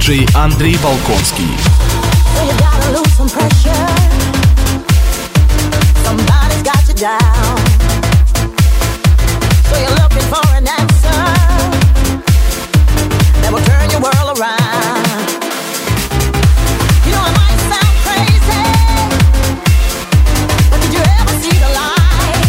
Диджей Андрей Болконский. So you gotta lose some pressure. Somebody's got you down. So you're looking for an answer that will turn your world around. You know it might sound crazy, but did you ever see the light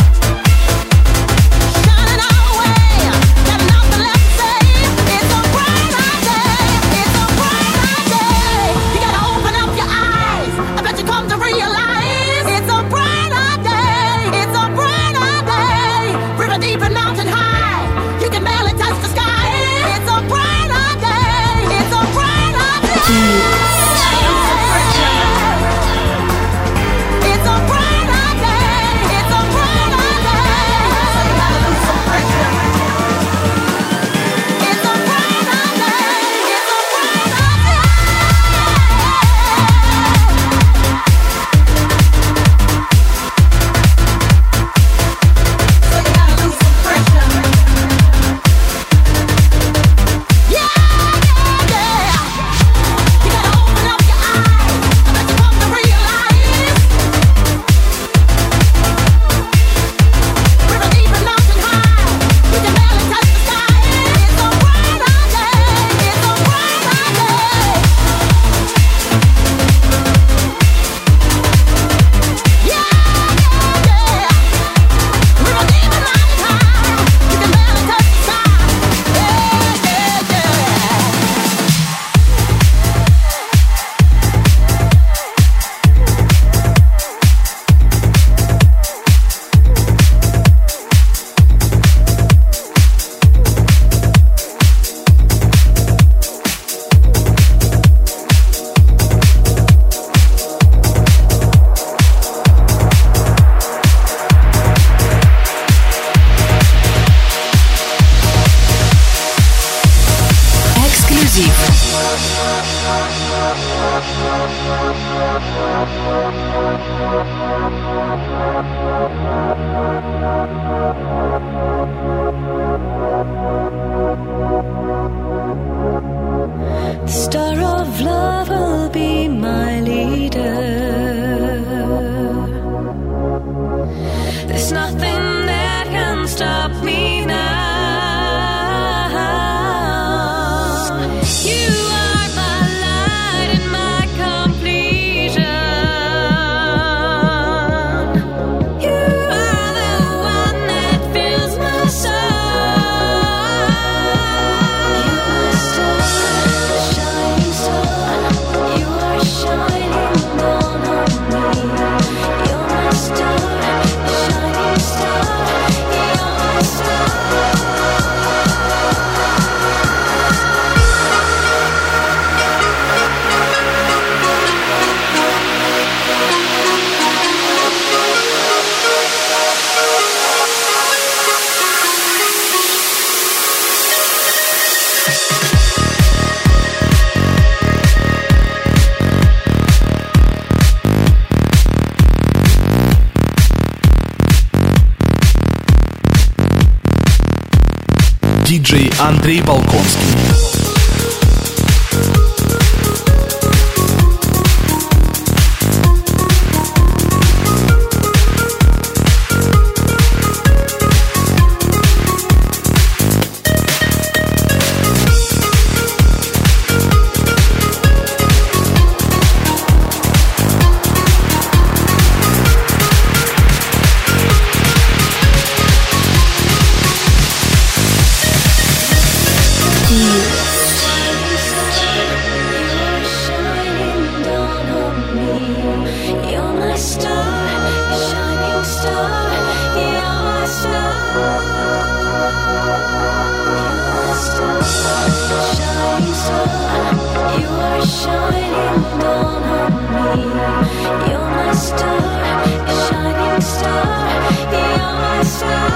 shining our way? Got nothing left to say. It's a brighter day. It's a brighter day. You gotta open up your eyes. I bet you come to realize it's a brighter day. It's a brighter day. River deep and mountain high. You can barely touch the sky. It's a brighter day. It's a brighter day. It's a brighter day. It's a brighter day. So you gotta lose some pressure. It's a brighter day. It's a brighter day. So you gotta lose some pressure. Yeah, yeah, yeah. You gotta open up your eyes. I bet you come to realize. River deep and mountain high. You can barely touch the sky. It's a brighter day. It's a brighter day. Yeah, yeah, yeah. River deep and mountain high. You can barely touch the sky. Yeah, yeah, yeah. Эксклюзив. The star of love will be my leader. There's nothing that can stop me now. You are my light and my completion. You are the one that fills my soul. You're my star, shining star. You are shining down on me. You're my star, shining star. You're my star. Диджей Андрей Болконский. You're my star, shining star. You're my star. You're my star, shining star. You are shining down on me. You're my star, shining star. You're my star.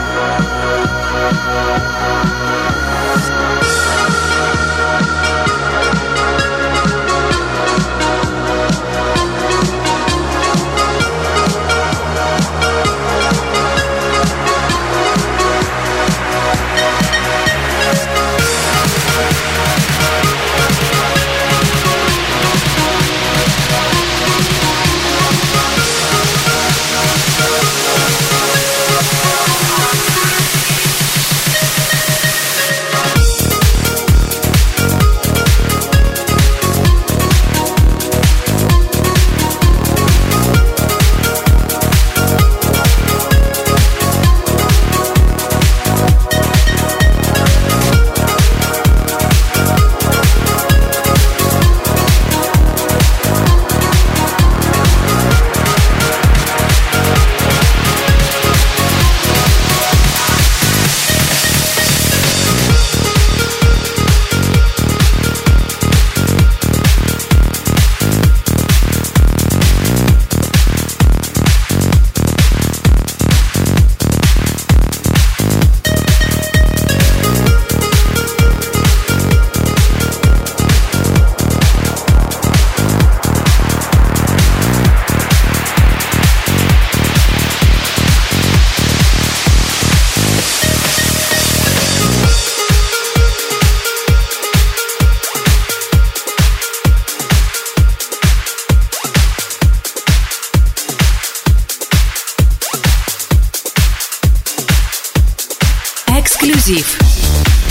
Exclusive.